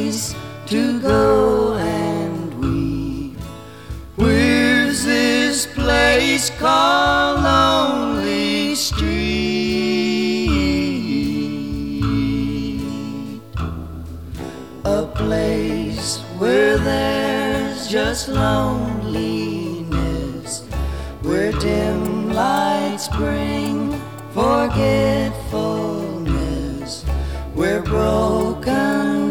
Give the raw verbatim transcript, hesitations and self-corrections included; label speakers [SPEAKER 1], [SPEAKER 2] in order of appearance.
[SPEAKER 1] place to go and weep. Where's this place called Lonely Street? A place where there's just loneliness, where dim lights bring forgetfulness, where broken